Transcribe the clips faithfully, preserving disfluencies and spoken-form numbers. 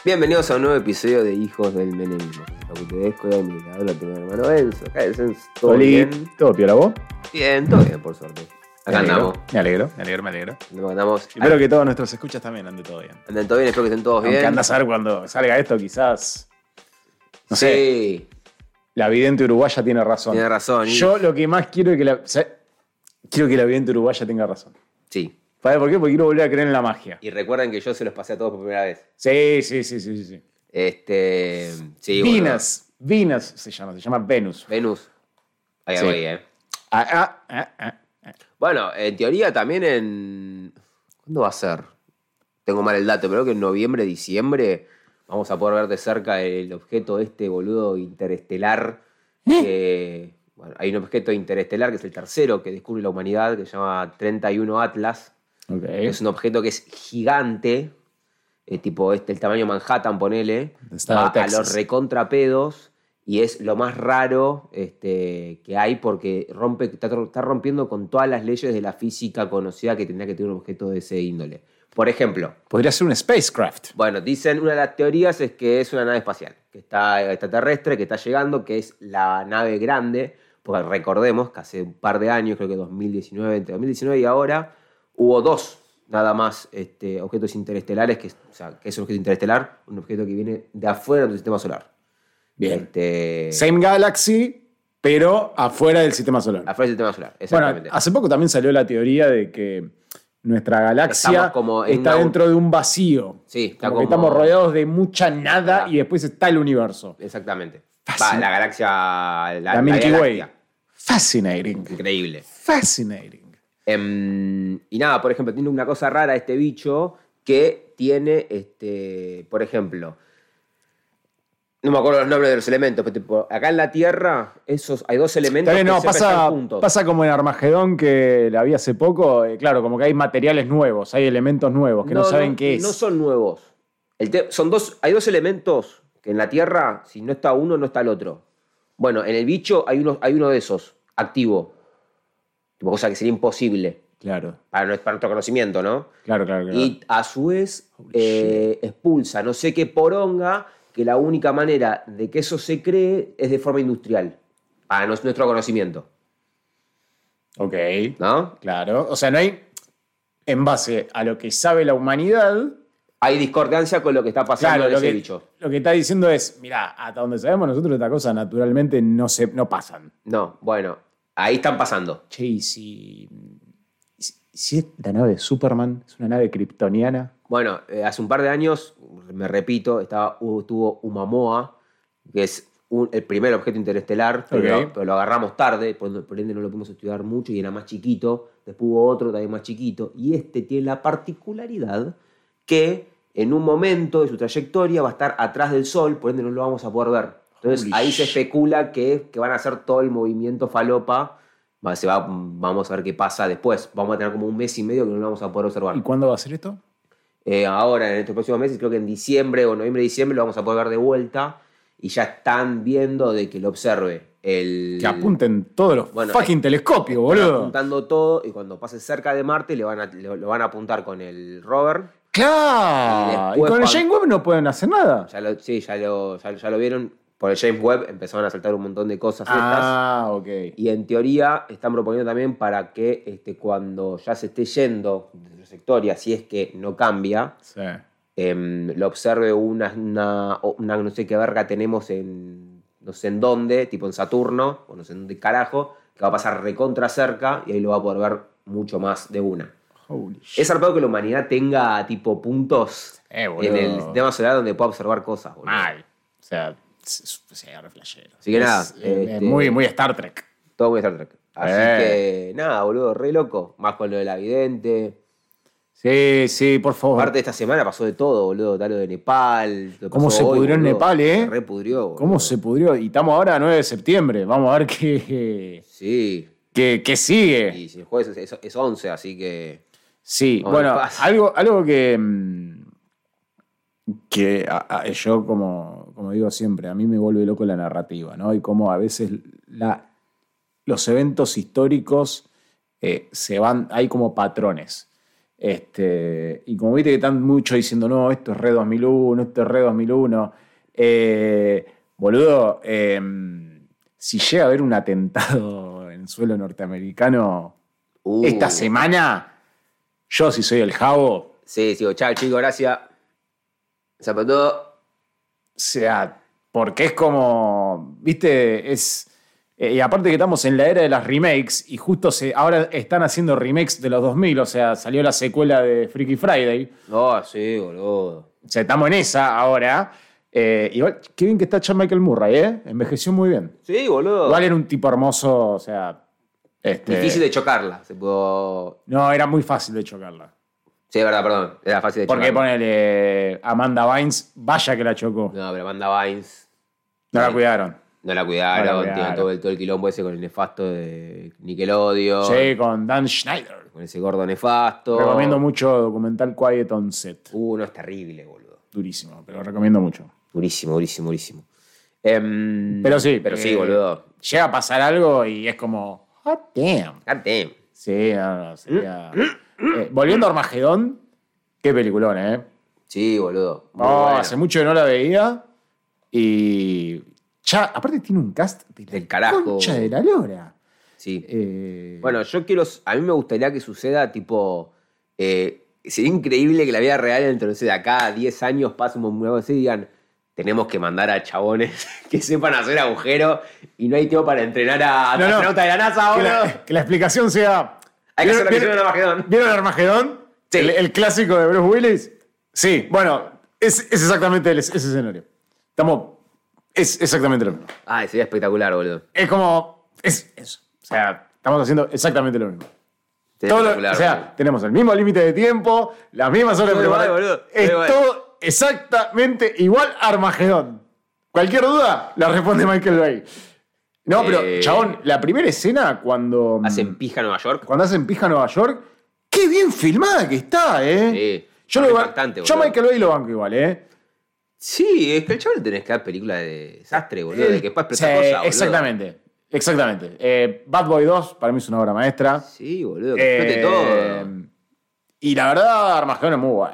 Bienvenidos a un nuevo episodio de Hijos del Menemismo. Soy Tedesco y mi lado lo tengo mi hermano Enzo. Acá el Enzo, ¿todo Oli, bien? ¿todo piola vos? Bien, todo bien, por suerte. Acá Me alegro, andamos. Me alegro, me alegro, me alegro. Nos andamos. Espero que todos nuestros escuchas también anden todo bien. Anden todo bien, espero que estén todos Aunque bien. anda a saber cuando salga esto, quizás. No sé. Sí, La vidente uruguaya tiene razón. tiene razón. y- Yo lo que más quiero es que la. o sea, quiero que la vidente uruguaya tenga razón. Sí. ¿Sabes por qué? Porque quiero volver a creer en la magia. Y recuerden que yo se los pasé a todos por primera vez. Sí, sí, sí, sí, sí. Este. Sí, bueno. Venus. Venus se llama, se llama Venus. Venus. Ahí, Sí. ahí, eh. Ah, ah, ah, ah. Bueno, en teoría también en. ¿Cuándo va a ser? Tengo mal el dato, pero creo que en noviembre, diciembre vamos a poder ver de cerca el objeto este, boludo, interestelar. Que, bueno, hay un objeto interestelar que es el tercero que descubre la humanidad, que se llama treinta y uno Atlas. Ok. Es un objeto que es gigante, eh, tipo este, el tamaño Manhattan, ponele. Estado Va de a Texas. los recontrapedos. Y es lo más raro este, que hay porque rompe, está, está rompiendo con todas las leyes de la física conocida que tendría que tener un objeto de ese índole. Por ejemplo, Podría ser un spacecraft. bueno, dicen, una de las teorías es que es una nave espacial, que está extraterrestre, que está llegando, que es la nave grande, porque recordemos que hace un par de años, creo que dos mil diecinueve, entre dos mil diecinueve y ahora, hubo dos nada más este, objetos interestelares, que, o sea, que es un objeto interestelar, un objeto que viene de afuera del sistema solar. Bien. Este, Same Galaxy, pero afuera del sistema solar. afuera del sistema solar, Bueno, exactamente. hace poco también salió la teoría de que nuestra galaxia Estamos como en está una- dentro de un vacío. Sí, está como que como- estamos rodeados de mucha nada Ah. y después está el universo. Exactamente. Fascin- Va, la galaxia... La, La, la Milky Way. galaxia. Fascinating. Increíble. Fascinating. Em, y nada, por ejemplo, tiene una cosa rara este bicho que tiene, este, por ejemplo, no me acuerdo los nombres de los elementos, pero tipo, acá en la Tierra esos, hay dos elementos Está bien, que no, siempre pasa, están juntos. pasa como en Armagedón que la vi hace poco. eh, claro, como que hay materiales nuevos, hay elementos nuevos que no, saben qué es. No son nuevos. El te- son dos, hay dos elementos que en la Tierra, si no está uno, no está el otro. Bueno, en el bicho hay uno, hay uno de esos, activo. Tipo, cosa que sería imposible Claro, para, nuestro- para nuestro conocimiento, ¿no? claro, claro. claro. Y a su vez Holy eh, expulsa no sé qué poronga, que la única manera de que eso se cree es de forma industrial, para nos- nuestro conocimiento, Ok, ¿no? claro. O sea, no hay, en base a lo que sabe la humanidad, Hay discordancia con lo que está pasando claro, en lo ese que, bicho. lo que está diciendo es, mira, hasta donde sabemos nosotros estas cosas naturalmente no, se, no pasan. No, bueno, ahí están pasando. Che, y si, si, si es la nave de Superman, es una nave kryptoniana. Bueno, eh, hace un par de años, me repito, estaba, hubo- tuvo Umamoa, que es un- el primer objeto interestelar, pero, Ok. pero lo agarramos tarde, por, por ende no lo pudimos estudiar mucho y era más chiquito. Después hubo otro también más chiquito. Y este tiene la particularidad que en un momento de su trayectoria va a estar atrás del Sol, por ende no lo vamos a poder ver. Entonces Holy ahí se shit. especula que, que van a hacer todo el movimiento falopa. Va- se va, vamos a ver qué pasa después. Vamos a tener como un mes y medio que no lo vamos a poder observar. ¿Y cuándo va a ser esto? Eh, ahora, en estos próximos meses, creo que en diciembre o noviembre, diciembre, lo vamos a poder ver de vuelta. Y ya están viendo de que lo observe el... Que apunten todos los Bueno, fucking eh, telescopios, Están boludo. apuntando todo y cuando pase cerca de Marte le van a, le- lo van a apuntar con el rover. Claro. Y Y, después con el cuando- James Webb no pueden hacer nada. Ya lo, sí, ya lo, ya, ya lo vieron. Por el James Webb empezaron a saltar un montón de cosas estas. Ah, ok. Y en teoría están proponiendo también para que este, cuando ya se esté yendo de su trayectoria, si es que no cambia, Sí. em, lo observe una, una, una no sé qué verga tenemos en no sé en dónde, tipo en Saturno, o no sé en dónde carajo, que va a pasar recontra cerca y ahí lo va a poder ver mucho más de una. Holy shit. Es zarpado que la humanidad tenga tipo puntos Eh, boludo. en el sistema solar donde pueda observar cosas, boludo. Mal. O sea, es, es, o sea, re flashero. Así que Es- nada, es, este- es muy, muy Star Trek. Todo muy Star Trek. Así Eh. que nada, boludo, re loco. Más con lo de la vidente. Sí, sí, por favor. Aparte de esta semana pasó de todo, boludo. Está lo de Nepal. lo ¿Cómo pasó se hoy, pudrió en boludo. Nepal, eh? Se re pudrió, boludo. ¿Cómo se pudrió? Y estamos ahora a nueve de septiembre. Vamos a ver qué, Sí. qué, qué sigue. Y si el jueves es, es once, así que... Sí, Vamos, bueno, pasa. algo, algo que, mm, que a- a- yo, como, como digo siempre, a mí me vuelve loco la narrativa, ¿no? Y cómo a veces la, los eventos históricos eh, se van, hay como patrones. Este, y como viste que están mucho diciendo, no, esto es re dos mil uno, esto es re dos mil uno. Eh, boludo, eh, si llega a haber un atentado en suelo norteamericano Uh. esta semana, yo si soy el Jabo, Sí, sí, chao, chicos, gracias. Zapató. o sea, porque es como, viste, es... eh, y aparte que estamos en la era de las remakes y justo se, ahora están haciendo remakes de los dos mil, o sea, salió la secuela de Freaky Friday. Oh, sí, boludo. O sea, estamos en esa ahora. Eh, igual, qué bien que está Chad Michael Murray, ¿eh? Envejeció muy bien. Sí, boludo. Igual era un tipo hermoso, o sea... Este, Difícil de chocarla. Se pudo... No, era muy fácil de chocarla. Sí, es verdad, perdón. Era fácil de Porque chocarla. ponele Amanda Bynes, vaya que la chocó. No, pero Amanda Bynes. No la Sí. cuidaron. No la cuidaron. No la cuidaron. Tiene todo el, todo el quilombo ese con el nefasto de Nickelodeon. Sí, con Dan Schneider. Con ese gordo nefasto. Recomiendo mucho documental Quiet on Set. Uh, no, es terrible, boludo. Durísimo, pero lo recomiendo mucho. Durísimo, durísimo, durísimo. Em, Pero sí. Pero sí, eh, boludo. Llega a pasar algo y es como... Hot damn. God damn. Sí, no, no, sería... Eh, volviendo a Armagedón, qué peliculón, ¿eh? Sí, boludo. Muy Oh, bueno. hace mucho que no la veía y... Ya, aparte tiene un cast de la Del carajo. concha de la lora. Sí. Eh, Bueno, yo quiero. A mí me gustaría que suceda tipo. Eh, sería increíble que la vida real, entonces de acá a diez años pase un nuevo así y digan. Tenemos que mandar a chabones que sepan hacer agujero y no hay tiempo para entrenar a No, no. astronautas de la NASA, que, boludo. la, que la explicación sea... Hay que hacer la ¿Vieron- misión de Armagedón. ¿Vieron Armagedón? Sí. El, el clásico de Bruce Willis. Sí, bueno, es, es exactamente el- ese escenario. Estamos... Es exactamente lo mismo. Ay, sería espectacular, boludo. Es como... Es eso. O sea, estamos haciendo exactamente lo mismo. Sería Todo lo- espectacular, o sea, boludo. tenemos el mismo límite de tiempo, las mismas horas de Todo igual, preparación. boludo, Es todo igual. todo exactamente igual a Armagedón. Cualquier duda, la responde Michael Bay. No, pero, Eh. chabón, la primera escena cuando... Hacen pija en Nueva York. Cuando hacen pija en Nueva York, qué bien filmada que está, ¿eh? Sí. Yo, Re lo, ba- impactante, yo boludo. Michael Bay lo banco igual, ¿eh? Sí, es que el chaval le tenés que dar película de desastre, boludo. De que después Sí, explota cosas, boludo. exactamente. Exactamente. Eh, Bad Boy dos para mí es una obra maestra. Sí, boludo, que explote Eh, todo. Y la verdad, Armagedón es muy bueno.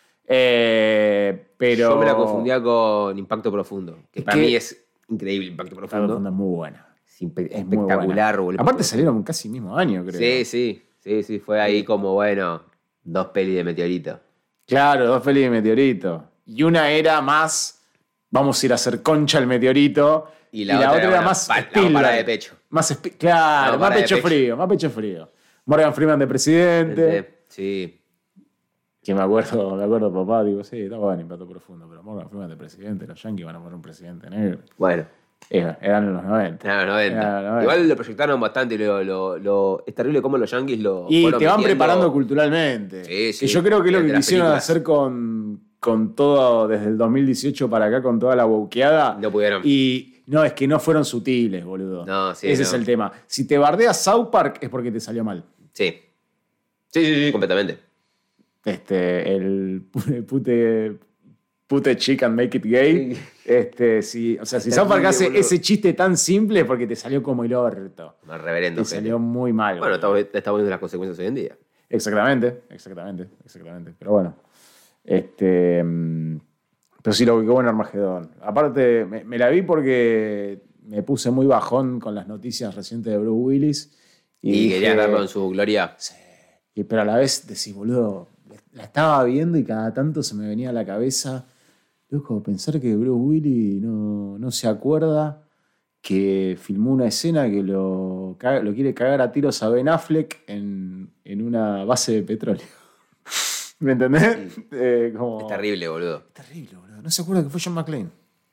Eh, pero... Yo me la confundía con Impacto Profundo, que Es para que- mí es increíble Impacto Está Profundo. es muy buena. Es impe- Es muy espectacular, buena. boludo. Aparte salieron casi el mismo año, creo. Sí, sí, sí, sí, fue ahí como, bueno, dos pelis de meteorito. Claro, dos pelis de meteorito. Y una era más, vamos a ir a hacer concha el meteorito. Y la otra era era una más pa- la Spielberg. para de pecho. Más Spi- claro, La más para de pecho, pecho. frío, más pecho frío. Morgan Freeman de presidente. Sí. Que me acuerdo, me acuerdo papá, digo, sí, está bueno, Impacto Profundo, pero Morgan Freeman de presidente, los Yankees van a poner un presidente negro. Bueno, Eh, eran en los noventa. en los noventa. Eran en los noventa. Igual lo proyectaron bastante. Lo, lo, lo- es terrible cómo los Yankees lo. Y fueron te van metiendo. preparando culturalmente. Sí, sí. Que yo creo que es lo que Desde las quisieron películas. hacer con, con todo, desde el dos mil dieciocho para acá, con toda la bouqueada. No pudieron. Y no, es que no fueron sutiles, boludo. No, sí, Ese no. es el tema. Si te bardeas South Park es porque te salió mal. Sí. Sí, sí, sí, completamente. Este, el pute, pute, pute chick and make it gay. Este, si, o sea, si Está South Park terrible, hace boludo. ese chiste tan simple es porque te salió como el orto. Más reverendo. Te gente. salió muy mal. Bueno, boludo. estamos, estamos viendo las consecuencias hoy en día. Exactamente, exactamente, exactamente. Pero bueno. Este. mm, Pero sí, lo que bueno Armagedón. Aparte, me, me la vi porque me puse muy bajón con las noticias recientes de Bruce Willis. Y, dije, querías verlo en su gloria. sí. Y, pero a la vez decís, boludo, la estaba viendo y cada tanto se me venía a la cabeza, loco, pensar que Bruce Willis no, no se acuerda que filmó una escena que lo, caga- lo quiere cagar a tiros a Ben Affleck en, en una base de petróleo. ¿Me entendés? Eh, como- Es terrible, boludo. Es terrible, boludo. No se acuerda que fue John McClane.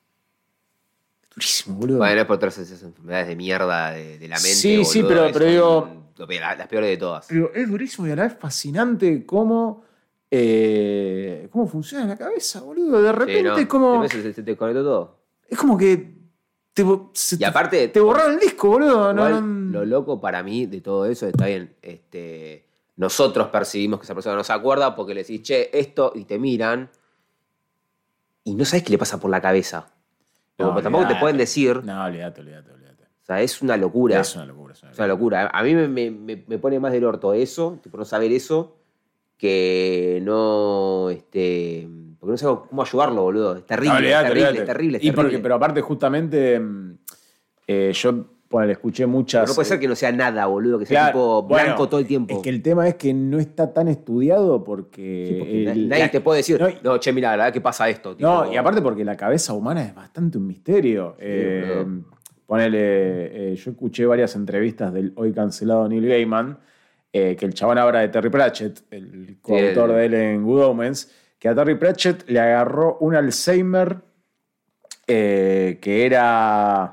Durísimo, boludo. Bueno, es por todas esas enfermedades de mierda de, de la mente. Sí, sí, boludo, pero- que pero son digo- lo peor- las peores de todas. Pero es durísimo y a la vez fascinante cómo, eh, cómo funciona la cabeza, boludo. De repente Sí, ¿no? es como. Se, se- se te conectó todo. Es como que te, bo- se Y te- aparte, te borraron el disco, boludo. No, igual, no- lo loco para mí de todo eso está bien. Este, nosotros percibimos que esa persona no se acuerda porque le decís, che, esto, y te miran. Y no sabes qué le pasa por la cabeza. No, Porque tampoco te olvidate. pueden decir. No, olvídate, olvídate, olvídate. O sea, es una locura. Es una locura. Es una Es una locura. A mí me, me- me- me pone más del orto eso, tipo no saber eso, que no, este, porque no sé cómo ayudarlo, boludo. Es terrible, No, olvidate, es terrible, olvidate. es terrible, es Y porque, terrible. pero aparte, justamente, eh, yo bueno, le escuché muchas. Pero no puede ser que no sea nada, boludo, que sea Claro, tipo bueno, blanco todo el tiempo. Es que el tema es que no está tan estudiado porque. Sí, porque el- nadie la- te puede decir, no, no, che, mira, la verdad que pasa esto. Tipo, no, y aparte porque la cabeza humana es bastante un misterio. Sí, Eh, boludo. ponele, eh, yo escuché varias entrevistas del hoy cancelado Neil Gaiman, eh, que el chabón habla de Terry Pratchett, el coautor el- de él en Good Omens, que a Terry Pratchett le agarró un Alzheimer eh, que era.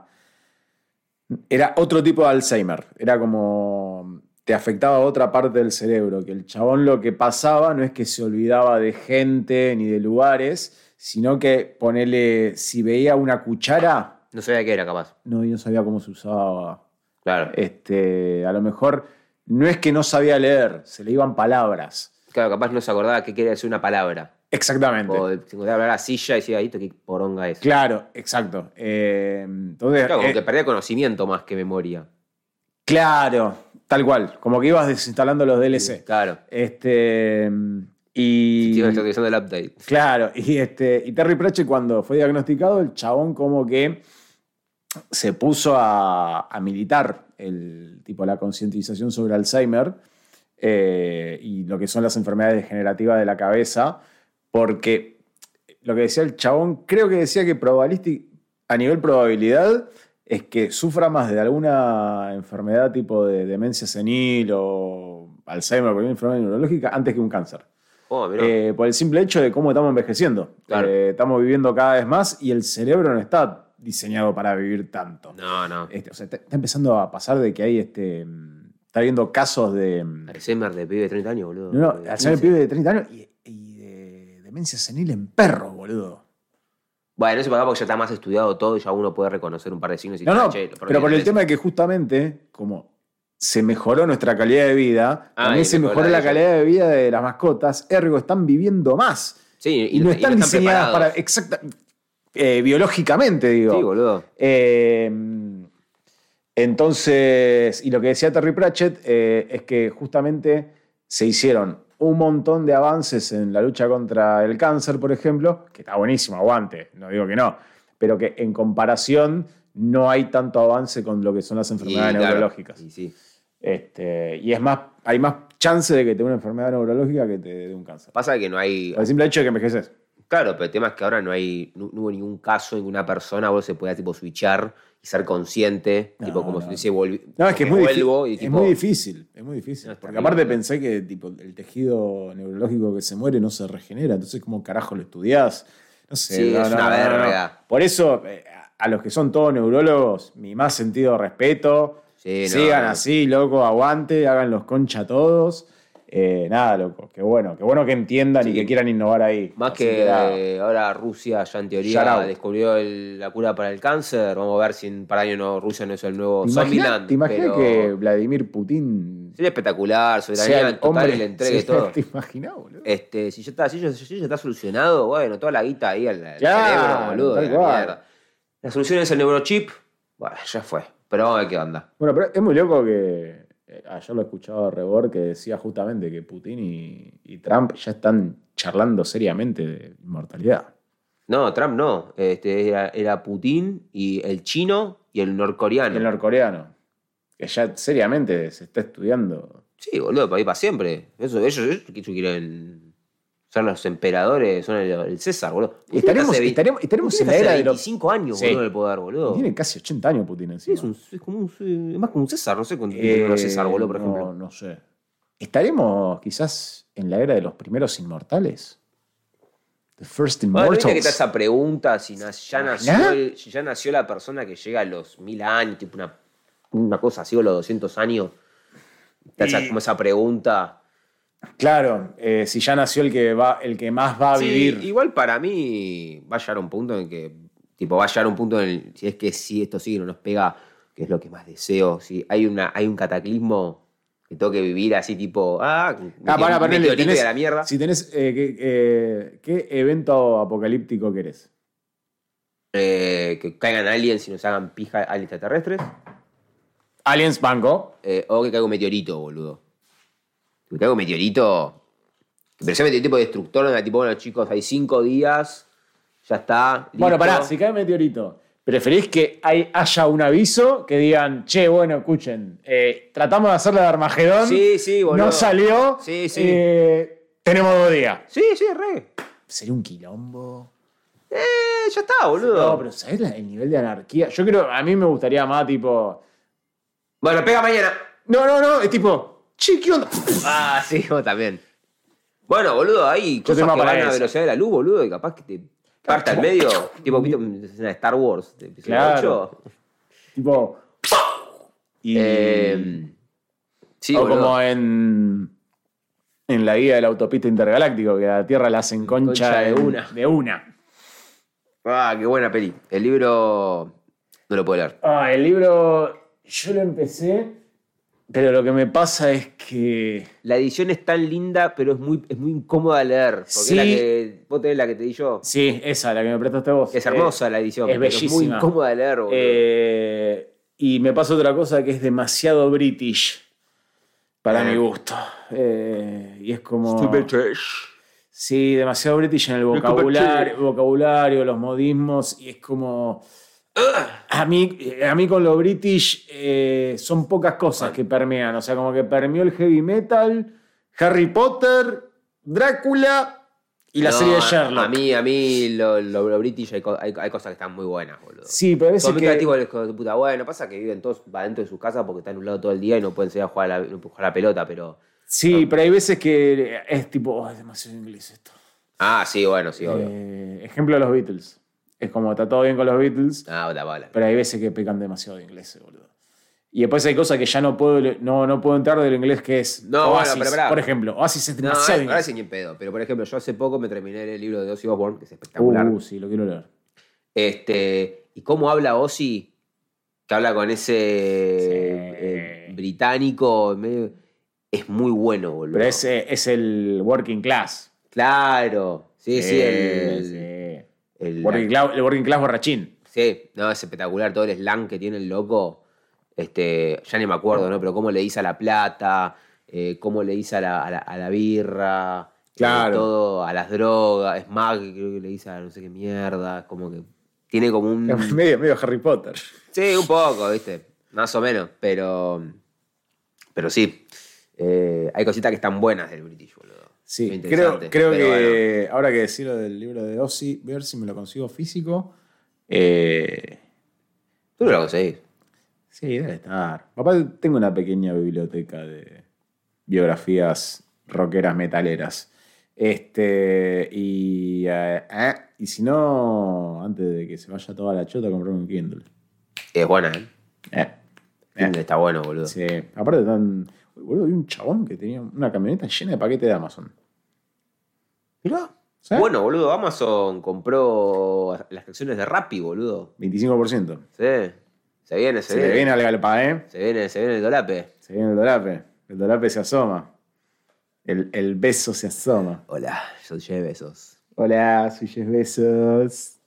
Era otro tipo de Alzheimer. Era como. Te afectaba a otra parte del cerebro. Que el chabón lo que pasaba no es que se olvidaba de gente ni de lugares, sino que ponele. Si veía una cuchara, No sabía qué era, capaz. no, y no sabía cómo se usaba. Claro. Este, a lo mejor no es que no sabía leer, se le iban palabras. Claro, capaz no se acordaba qué quería decir una palabra. Exactamente. O se encontraba hablar a silla y decía, ahí, qué poronga es. Claro, exacto. Eh, entonces, Claro, como eh, que perdía conocimiento más que memoria. claro, tal cual. Como que ibas desinstalando los D L C. Claro. Este, y, Sí, estoy utilizando el update. claro, y, este, y Terry Pratchett cuando fue diagnosticado, el chabón como que se puso a, a militar el, tipo, la concientización sobre Alzheimer eh, y lo que son las enfermedades degenerativas de la cabeza, porque lo que decía el chabón, creo que decía que probabilístic- a nivel probabilidad es que sufra más de alguna enfermedad tipo de demencia senil o Alzheimer o cualquier enfermedad neurológica antes que un cáncer. Oh, mirá. Eh, por el simple hecho de cómo estamos envejeciendo. Claro. Eh, estamos viviendo cada vez más y el cerebro no está diseñado para vivir tanto. No, no. Este, o sea, está, está empezando a pasar de que hay, este, mm, está habiendo casos de... mm, Alzheimer de pibe de treinta años, boludo. No, no, De Alzheimer quince. pibe de treinta años y, y de demencia senil en perros, boludo. Bueno, eso para acá porque ya está más estudiado todo y ya uno puede reconocer un par de signos y No, decir, no, "Ah, che, pero por el es- tema de que justamente, como se mejoró nuestra calidad de vida, Ah, también y se mejoró mejoró la la de calidad de vida de las mascotas, ergo están viviendo más. Sí, Y, no están diseñadas para. preparados. Exacta, eh, biológicamente, digo. Sí, boludo. Eh, entonces, y lo que decía Terry Pratchett eh, es que justamente se hicieron un montón de avances en la lucha contra el cáncer, por ejemplo, que está buenísimo, aguante, no digo que no, pero que en comparación no hay tanto avance con lo que son las enfermedades Y, claro, neurológicas. y sí. Este, y es más, hay más chance de que te dé una enfermedad neurológica que te dé un cáncer. Pasa que no hay. Por el simple hecho de que envejeces. Claro, pero el tema es que ahora no hay. No, no hubo ningún caso en que una persona vos se pueda tipo switchar y ser consciente. No, tipo, como no. si dice volvi- No, es que es me muy, vuelvo difí- y es tipo. muy difícil, es muy difícil. No, es Porque terrible. aparte pensé que tipo, el tejido neurológico que se muere no se regenera, entonces ¿cómo carajo lo estudiás? No sé. Sí, no, es no, una no, no, no. verga. Por eso, eh, a los que son todos neurólogos, mi más sentido respeto. Sí, no, Sigan no. así, loco, aguante, hagan los concha todos. Eh, nada, loco, qué bueno, qué bueno que entiendan y Sí. que quieran innovar ahí. Más Así que nada. eh, ahora Rusia ya en Shout teoría out. descubrió el- la cura para el cáncer. Vamos a ver si en un par de años no, Rusia no es el nuevo ¿Te imaginas, Zombieland. ¿te imaginas pero que Vladimir Putin sería espectacular, sea soberanía el total hombre? y le entregue Sí, todo. ¿Te imaginas, boludo? Este, si ya está, si ya, si ya está solucionado, bueno, toda la guita ahí al, al Claro, cerebro, boludo. tal de la cual. mierda. La solución es el neurochip. Bueno, ya fue. Pero vamos a ver qué onda. Bueno, pero es muy loco que eh, ayer lo escuchaba a Rebor que decía justamente que Putin y, y Trump ya están charlando seriamente de inmortalidad. No, Trump no. Este, era, era Putin y el chino y el norcoreano. Y el norcoreano, que ya seriamente se está estudiando. Sí, boludo, para ir para siempre. Eso, ellos, ellos, ellos quieren ser los emperadores, son el, el César, boludo. Y estaremos, Hace ve- estaremos, estaremos Putin en la hace era de los... veinticinco años, Sí. boludo, en el poder, boludo. Y tiene casi ochenta años Putin Sí, encima. es, un, es como un, es más como un César, no sé cuánto Eh, tiene un César, boludo, por no, ejemplo. No sé. ¿Estaremos quizás en la era de los primeros inmortales? The first Bueno, immortals. ¿viste que está esa pregunta si na- ya, nació ¿Ah? el- si ya nació la persona que llega a los mil años, tipo una, una cosa así, o los doscientos años? Está esa- Y- como esa pregunta. Claro, eh, si ya nació el que, va, el que más va a Sí, vivir. igual para mí va a llegar un punto en que, tipo, va a llegar un punto en el, si es que si esto sigue no nos pega, que es lo que más deseo, si hay, una, hay un cataclismo que tengo que vivir así, tipo, ah, Ah, meteor- para, para, meteorito tenés, y a la mierda. Si tenés, eh, ¿qué, eh, ¿qué evento apocalíptico querés? Eh, que caigan aliens y nos hagan pija aliens extraterrestres, Aliens Banco. eh, o que caiga un meteorito, boludo. Que caiga un meteorito, Pero se metió tipo destructor, donde tipo, bueno, chicos, hay cinco días, ya está. Bueno, listo. pará, si cae meteorito, ¿preferís que hay- haya un aviso que digan, che, bueno, escuchen, eh, tratamos de hacerla de Armagedón, Sí, sí, boludo. no salió, Sí, sí. eh, tenemos dos días? Sí, sí, re. Sería un quilombo. Eh, ya está, boludo. No, pero ¿sabés la- el nivel de anarquía? Yo creo, a mí me gustaría más tipo... Bueno, pega mañana. No, no, no, es tipo, che, ¿qué onda? Ah, sí, vos también. Bueno, boludo, hay cosas tengo que para van a eso. velocidad de la luz, boludo, y capaz que te parta al medio, tipo, ¿viste una escena de Star Wars, de episodio Claro. ocho? Tipo... Y... Eh, sí, o boludo. como en... En la guía del autopista intergaláctico, que a la Tierra la hacen concha, Concha de en- una. De una. Ah, qué buena peli. El libro no lo puedo leer. Ah, el libro yo lo empecé, pero lo que me pasa es que... La edición es tan linda, pero es muy, es muy incómoda de leer. Porque Sí. es la que vos tenés la que te di yo. Sí, esa, la que me prestaste vos. Es hermosa Eh, la edición, es pero es muy bellísima. incómoda de leer, boludo. Eh, y me pasa otra cosa que es demasiado british para Eh. mi gusto. Eh, y es como... Stupid trash. Sí, demasiado british en el Look at vocabulario, you. vocabulario, los modismos, y es como... A mí, a mí con lo british eh, son pocas cosas que permean. O sea, como que permeó el heavy metal, Harry Potter, Drácula y la No, serie de a- Sherlock. A mí, a mí lo, lo- lo british hay, co- hay, hay cosas que están muy buenas, boludo. Sí, pero a veces Son muy que... creativos los hijos de puta. Bueno, pasa que viven todos adentro de sus casas porque están en un lado todo el día y no pueden salir a jugar a la, no pueden jugar a la pelota, pero... Sí, pero hay veces que es tipo, oh, es demasiado inglés esto. Ah, sí, bueno, sí, obvio. Eh, ejemplo de los Beatles. Es como, está todo bien con los Beatles, Ah, otra bala. pero hay veces que pecan demasiado de inglés, boludo. Y después hay cosas que ya no puedo, no, no puedo entrar del inglés que es No, bueno, Oasis. pero pará. Por ejemplo, Oasis es No, demasiado ahora inglés. sí ni en pedo. Pero, por ejemplo, yo hace poco me terminé el libro de Ozzy Osbourne, que es espectacular. Uh, sí, lo quiero leer. Este, y cómo habla Ozzy, que habla con ese Sí. eh, británico, medio- es muy bueno, boludo. Pero ese es el working class. Claro. Sí, sí, el... sí. el- Working class, el working class borrachín. Sí, no, es espectacular todo el slang que tiene el loco. Este, ya ni me acuerdo, ¿no? Pero cómo le dice a la plata, eh, cómo le dice a la, a la, a la birra, Claro. eh, todo, a las drogas, es más, creo que le dice a no sé qué mierda, como que tiene como un... Es medio, medio Harry Potter. Sí, un poco, ¿viste? Más o menos, pero... Pero sí, eh, hay cositas que están buenas del British, boludo. Sí, Muy creo, interesante, creo pero que ahora que decir lo del libro de Ozzy, ver si me lo consigo físico. Eh, Tú no lo conseguís. sí, debe estar. Papá, tengo una pequeña biblioteca de biografías rockeras metaleras. Este, y, eh, eh, y si no, antes de que se vaya toda la chota, comprarme un Kindle. Es buena, ¿eh? Eh, Kindle está bueno, boludo. sí. Aparte, tan, boludo, vi un chabón que tenía una camioneta llena de paquetes de Amazon. Mirá. ¿Sí? Bueno, boludo, Amazon compró las acciones de Rappi, boludo. veinticinco por ciento. Sí. Se viene, se, Se le viene al galpa, ¿eh? Se viene, se viene el dolape. Se viene el dolape. El dolape se asoma. El, el beso se asoma. Hola, soy Jeff Bezos. Hola, soy Jeff Bezos.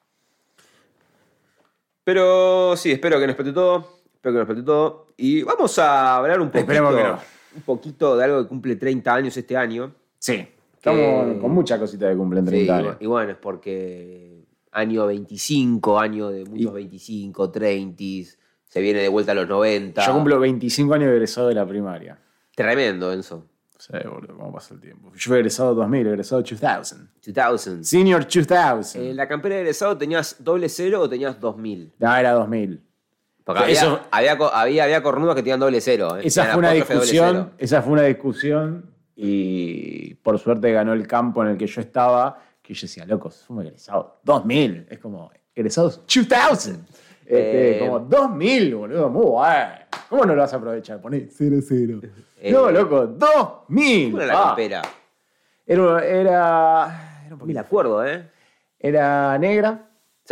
Pero sí, espero que nos explote todo. Espero que nos explote todo. Y vamos a hablar un poquito, Esperemos que no. un poquito de algo que cumple treinta años este año. Sí. Estamos Que- con mucha cosita de cumplen Sí, treinta años. y bueno, es porque año veinticinco, año de muchos Y- veinticinco, treinta, se viene de vuelta a los noventa. Yo cumplo veinticinco años de egresado de la primaria. Tremendo, Enzo. Sí, boludo, cómo pasa el tiempo. Yo fui egresado dos mil, egresado dos mil. dos mil. Senior dos mil. En la campera de egresado tenías doble cero o tenías dos mil. No, era dos mil. Porque había, Eso- había, co- había, había cornudos que tenían doble cero. ¿eh? Esa Tenían fue una apóstrofe doble discusión. cero. Esa fue una discusión y por suerte ganó el campo en el que yo estaba. Que yo decía, locos, somos egresados. dos mil. Es como, egresados dos mil. Este, Eh, como dos mil, boludo. Muy bueno. ¿Cómo no lo vas a aprovechar? Poné cero cero. Eh, no, loco, dos mil. ¿Cómo era la Ah, campera? era, era, era, un Me poquito- la acuerdo, ¿eh? era negra Sí.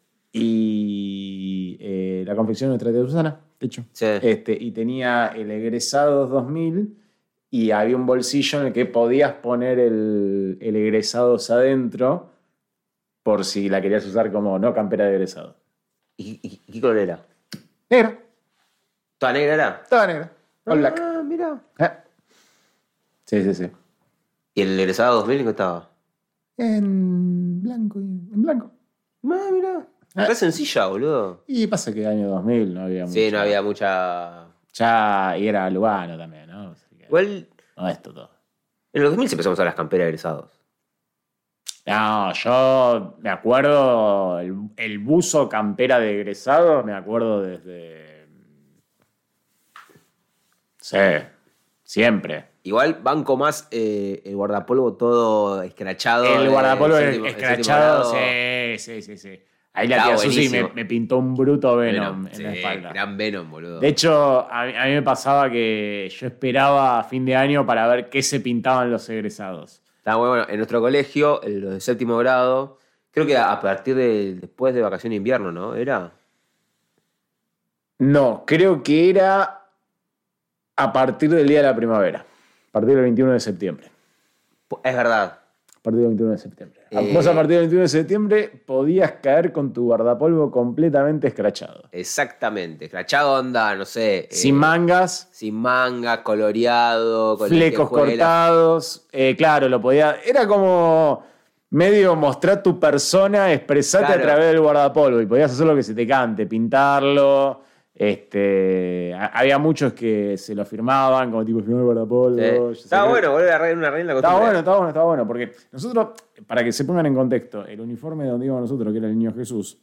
y eh, la confección nuestra de Susana, de hecho. Sí. Este, y tenía el egresados dos mil y había un bolsillo en el que podías poner el, el egresados adentro por si la querías usar como no campera de egresado. ¿Y, y- y qué color era? Negra, ¿Toda negra era? toda negra. All black. Ah, mira. Eh. Sí, sí, sí. ¿Y el egresado dos mil en qué estaba? En blanco. y- En blanco. Ah, mirá. Ah. Re sencilla, boludo. Y pasa que el año dos mil no había Sí, mucho. no había mucha... Ya, y era Lugano también, ¿no? Así que Igual, no es todo. en los dos mil se empezamos a usar las camperas de egresados. No, yo me acuerdo el, el buzo campera de egresado, me acuerdo desde... Sí, siempre. Igual banco más eh, el guardapolvo todo escrachado. El de guardapolvo séptimo- escrachado, séptimo grado. sí, sí, sí, sí. Ahí la Está tía Susi me, buenísimo. me pintó un bruto Venom, Venom, en sí, la espalda. gran Venom, boludo. De hecho, a mí, a mí me pasaba que yo esperaba a fin de año para ver qué se pintaban los egresados. Está muy bueno. En nuestro colegio, en los de séptimo grado, creo que a partir de después de vacación de invierno, ¿no? ¿Era? No, creo que era a partir del día de la primavera. A partir del veintiuno de septiembre. Es verdad. A partir del veintiuno de septiembre. Eh. Vos a partir del veintiuno de septiembre podías caer con tu guardapolvo completamente escrachado. Exactamente. Escrachado onda, no sé. Sin eh, mangas, Sin manga, coloreado, con flecos lentejuela. cortados. Eh, claro, lo podía. Era como medio mostrar tu persona, expresarte Claro. a través del guardapolvo. Y podías hacer lo que se te cante, pintarlo. Este, ha- había muchos que se lo firmaban, como tipo firmar el guardapolvo. Sí. yo sé Estaba qué. bueno, volver a reír una reina Estaba bueno, estaba bueno, estaba bueno. Porque nosotros, para que se pongan en contexto, el uniforme de donde íbamos nosotros, que era el Niño Jesús,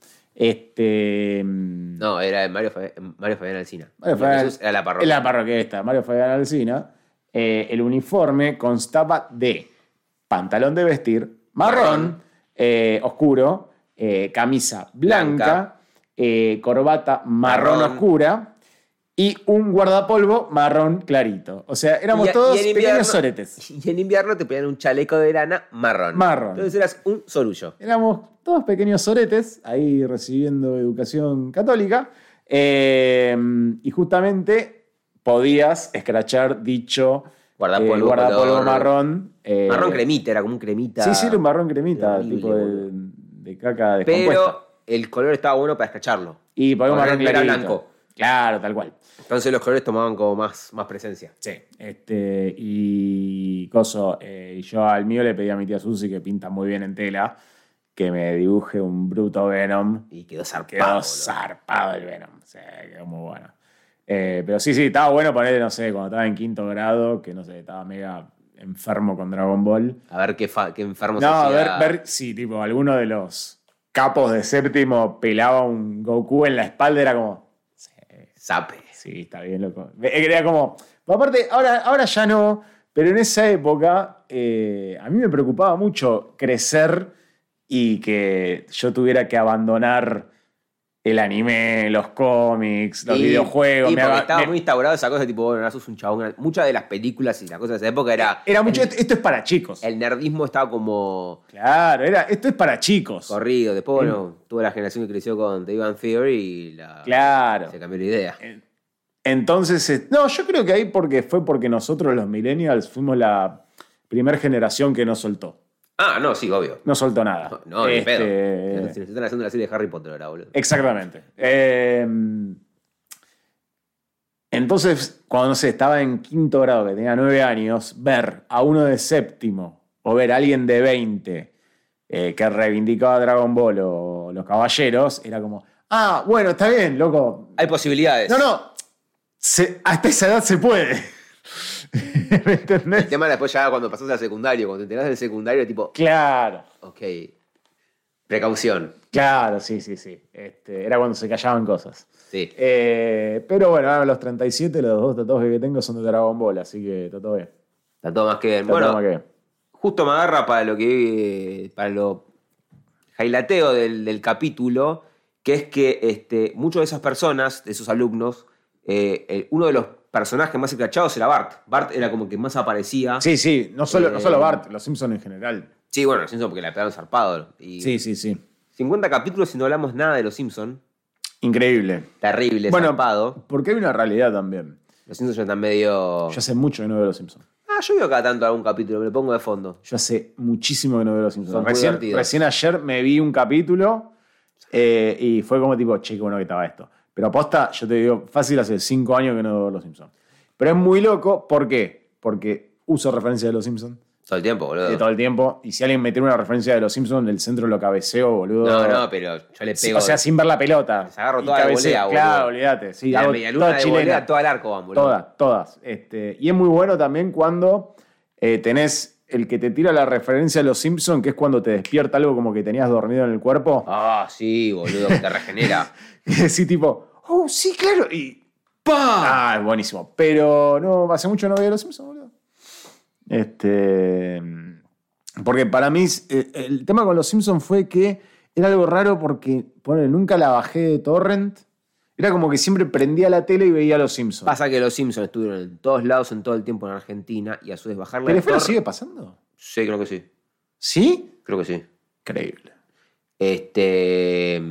este. No, era de Mario, Fa- Mario Fabián Alsina. Mario Fabián- Jesús era la parroquia. En la parroquia esta, Mario Fabián Alsina, eh, el uniforme constaba de pantalón de vestir marrón, Marrón. eh, oscuro, eh, camisa blanca, Blanca. eh, corbata marrón, Marrón. oscura y un guardapolvo marrón clarito. O sea, éramos Y- y todos en invierno- pequeños soretes. Y en invierno te ponían un chaleco de lana marrón. Marrón. Entonces eras un sorullo. Éramos todos pequeños soretes, ahí recibiendo educación católica, eh, y justamente podías escrachar dicho Guardapolvo eh, guardapolvo color- marrón. eh, Marrón cremita, era como un cremita. Sí, sí, era un marrón cremita, Horrible, tipo de, boludo. de caca descompuesta. Pero el color estaba bueno para escracharlo. Y ponemos Porque marrón era clarito. blanco. Claro, tal cual. Entonces los colores tomaban como más, más presencia. Sí. Este, y coso, eh, y yo al mío le pedí a mi tía Susi, que pinta muy bien en tela, que me dibuje un bruto Venom. Y quedó zarpado. Quedó boludo. zarpado el Venom. O sea, quedó muy bueno. Eh, pero sí, sí, estaba bueno ponerle, no sé, cuando estaba en quinto grado, que no sé, estaba mega enfermo con Dragon Ball. A ver qué, fa- qué enfermo No, se a ver, hacía. ver si, tipo, alguno de los capos de séptimo pelaba un Goku en la espalda, era como. Sí, Zape. sí, está bien, loco. Era como. Aparte, ahora, ahora ya no, pero en esa época eh, a mí me preocupaba mucho crecer y que yo tuviera que abandonar el anime, los cómics, los Y- videojuegos. Y me porque aba- estaba me- muy instaurado esa cosa, tipo, bueno, ahora sos un chabón. Muchas de las películas y las cosas de esa época era. Era mucho. El, Esto, esto es para chicos. el nerdismo estaba como Claro, era, esto es para chicos. corrido. Después, bueno, tuve la generación que creció con The Big Bang Theory y la, Claro. se cambió la idea. Entonces, eh, no, yo creo que ahí porque fue porque nosotros los millennials fuimos la primera generación que no soltó. Ah, no, sí, obvio. No soltó nada. No, no, ni Este, pedo. Se están haciendo la serie de Harry Potter ahora, boludo. Exactamente. Eh, entonces, cuando no sé, estaba en quinto grado, que tenía nueve años, ver a uno de séptimo o ver a alguien de veinte eh, que reivindicaba Dragon Ball o los caballeros, era como, ah, bueno, está bien, loco. Hay posibilidades. No, no, se- hasta esa edad se puede. ¿Me entendés? El tema después ya cuando pasás al secundario, cuando te enterás del secundario, tipo, Claro, ok, precaución. claro, sí, sí, sí. Este, era cuando se callaban cosas. Sí. Eh, pero bueno, ahora a los treinta y siete, los dos tatuajes que tengo son de Dragon Ball, así que está todo bien. Está todo más que bien. Está Bueno, todo más que bien. justo me agarra para lo que para lo jailateo del, del capítulo, que es que este, muchas de esas personas, de esos alumnos, eh, eh, uno de los personajes más escrachados era Bart. Bart era como que más aparecía. Sí, sí, no solo, no Eh, solo Bart, los Simpsons en general. Sí, bueno, los Simpsons porque la pegaron zarpado. Y Sí, sí, sí. cincuenta capítulos y no hablamos nada de los Simpsons. Increíble. Terrible, Bueno, zarpado. porque hay una realidad también. Los Simpsons ya están medio... Yo hace mucho que no veo los Simpsons. Ah, yo veo cada tanto algún capítulo, me lo pongo de fondo. Yo hace muchísimo que no veo los Simpsons. Son muy Recién, divertidos. recién ayer me vi un capítulo eh, y fue como tipo, che, qué bueno que estaba esto. Pero aposta, yo te digo, fácil hace cinco años que no veo los Simpsons. Pero es muy loco, ¿por qué? Porque uso referencias de los Simpsons. Todo el tiempo, boludo. De todo el tiempo. Y si alguien me tiene una referencia de los Simpsons, del centro lo cabeceo, boludo. No, no, pero yo le Sí, pego. o sea, sin ver la pelota. Les agarro Y toda la cabeceo. volea, boludo. Claro, olvídate. Sí, Y la hago medialuna toda de chilena. volea, todo al arco van, boludo. Todas, todas. Este, y es muy bueno también cuando eh, tenés el que te tira la referencia a los Simpsons, que es cuando te despierta algo como que tenías dormido en el cuerpo. Ah, sí, boludo, que te regenera. Sí, tipo, oh, sí, claro. Y ¡pah! Ah, es buenísimo. Pero no, hace mucho no veía los Simpsons, boludo. Este. Porque para mí, eh, el tema con los Simpsons fue que era algo raro porque, ponele, nunca la bajé de torrent. Era como que siempre prendía la tele y veía los Simpsons. Pasa que los Simpsons estuvieron en todos lados en todo el tiempo en Argentina y a su vez bajarla de ¿Telefe lo torrent- sigue pasando? Sí, creo que sí. ¿Sí? Creo que sí. Increíble. Este.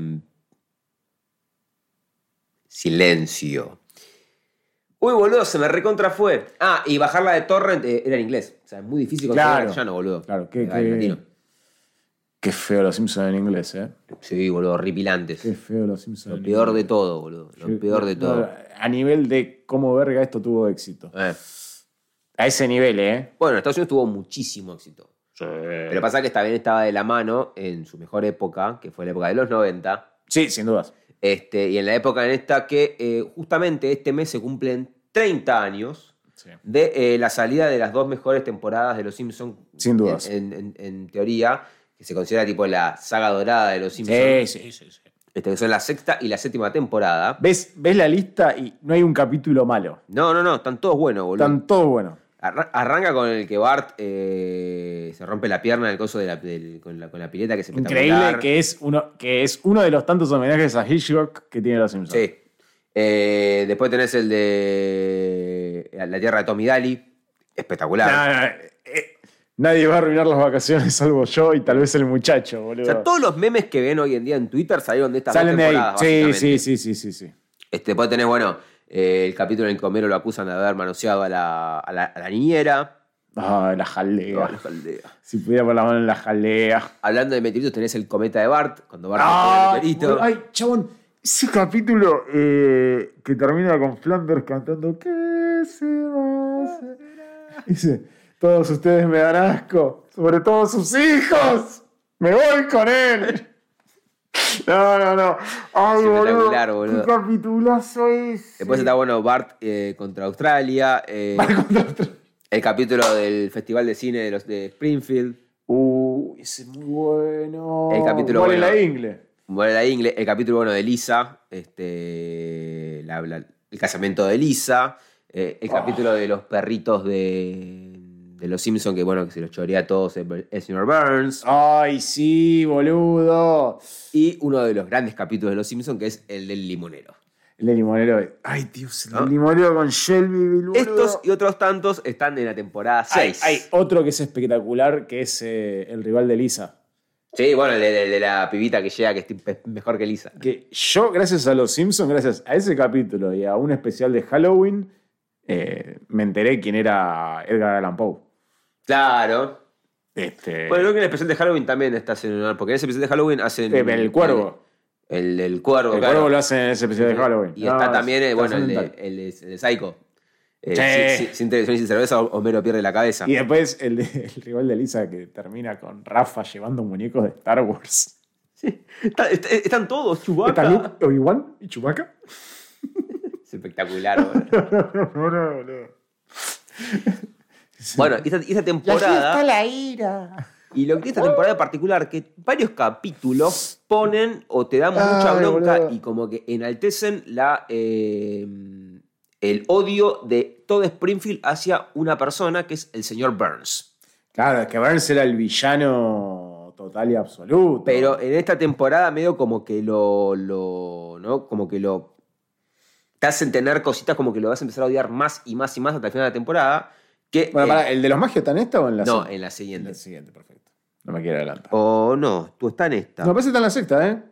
Silencio. Uy, boludo, se me recontra fue. Ah, y bajarla de torrent eh, era en inglés. O sea, es muy difícil conseguir Claro. en castellano, boludo. Claro, qué, Eh, en latino. qué, qué feo los Simpsons en inglés, ¿eh? Sí, boludo, horripilantes. Qué feo los Simpsons Lo en peor de inglés. todo, boludo. Lo Sí, peor de no, todo. A nivel de cómo verga esto tuvo éxito. Eh. A ese nivel, ¿eh? Bueno, Estados Unidos tuvo muchísimo éxito. Pero pasa que esta bien estaba de la mano en su mejor época, que fue la época de los noventa. Sí, sin dudas. Este, y en la época en esta que eh, justamente este mes se cumplen treinta años Sí. de eh, la salida de las dos mejores temporadas de Los Simpsons. Sin dudas. En, en- en teoría, que se considera tipo la saga dorada de Los Simpsons. Sí, sí, sí, sí. Este, que son la sexta y la séptima temporada. ¿Ves, ves la lista y no hay un capítulo malo. No, no, no, están todos buenos, boludo. Están todos buenos. Arra- Arranca con el que Bart eh, se rompe la pierna en el coso de la, del- con, la, con la pileta, que se Increíble que es, uno, que es uno de los tantos homenajes a Hitchcock que tiene los Simpsons. Sí. Eh, después tenés el de La Tierra de Tommy Daly. Espectacular. No, no, eh, nadie va a arruinar las vacaciones salvo yo y tal vez el muchacho, boludo. O sea, todos los memes que ven hoy en día en Twitter salieron de estas Salen dos de ahí. temporadas, Sí, básicamente. sí, sí, sí, sí, sí. Este, después tenés, bueno, eh, el capítulo en el que Homero lo acusan de haber manoseado a la, a la, a la niñera. Ah, la jalea. Ah, la jalea. Si pudiera poner la mano en la jalea. Hablando de meteoritos, tenés el cometa de Bart, cuando Bart Ah, descubre el meteorito. ay, chabón, ese capítulo eh, que termina con Flanders cantando ¿Qué se va a hacer? Dice, todos ustedes me dan asco, sobre todo sus hijos. Me voy con él. No, no, no. Ay, Espectacular, boludo. boludo. Qué capitulazo es. Después está, bueno, Bart eh, contra Australia. eh, el capítulo del Festival de Cine de los de Springfield. Uy, ese es muy bueno. El capítulo Muere bueno. la ingle. Muere la ingle. El capítulo, bueno, de Lisa. Este, la- la- el casamiento de Lisa. eh, el capítulo de los perritos de, de los Simpsons, que bueno, que se los chorea a todos el, el señor Burns. Ay, sí, boludo. Y uno de los grandes capítulos de los Simpsons, que es el del limonero. El de limonero. Ay, Dios, el ¿No? limonero con Shelby, boludo. Estos y otros tantos están en la temporada Hay, seis. hay otro que es espectacular, que es eh, el rival de Lisa. Sí, bueno, el de, el de la pibita que llega, que es tip- mejor que Lisa. Que yo, gracias a los Simpsons, gracias a ese capítulo y a un especial de Halloween, eh, me enteré quién era Edgar Allan Poe. Claro. Este, Bueno, creo que en el especial de Halloween también está haciendo, porque en ese especial de Halloween hacen... eh, el cuervo. El, el cuervo, El claro. cuervo lo hace en ese especial de Halloween. Y No, está también, eh, bueno, el de, trascendental. el de, el de Psycho. Eh, Sí. sin, sin- sin televisión y sin cerveza, Homero pierde la cabeza. Y después el, de- el rival de Lisa que termina con Rafa llevando muñecos de Star Wars. Está- está- están todos, ¿Está Chewbacca. Luke, Obi-Wan y Chewbacca? Es espectacular, boludo. No, no, no. Bueno, y esta, y esta temporada... la ira. Y lo que tiene esta temporada en particular, que varios capítulos ponen o te dan mucha Ay, bronca boludo. y como que enaltecen la, eh, el odio de todo Springfield hacia una persona que es el señor Burns. Claro, es que Burns era el villano total y absoluto. Pero en esta temporada medio como que lo, lo ¿no? Como que lo te hacen tener cositas como que lo vas a empezar a odiar más y más y más hasta el final de la temporada. Que, Bueno, eh, pará, ¿el de los magios está en esta o en la no, sexta? en la En siguiente. la siguiente, perfecto. No me quiero adelantar. O no, tú estás en esta. No, parece que está en la sexta, ¿eh?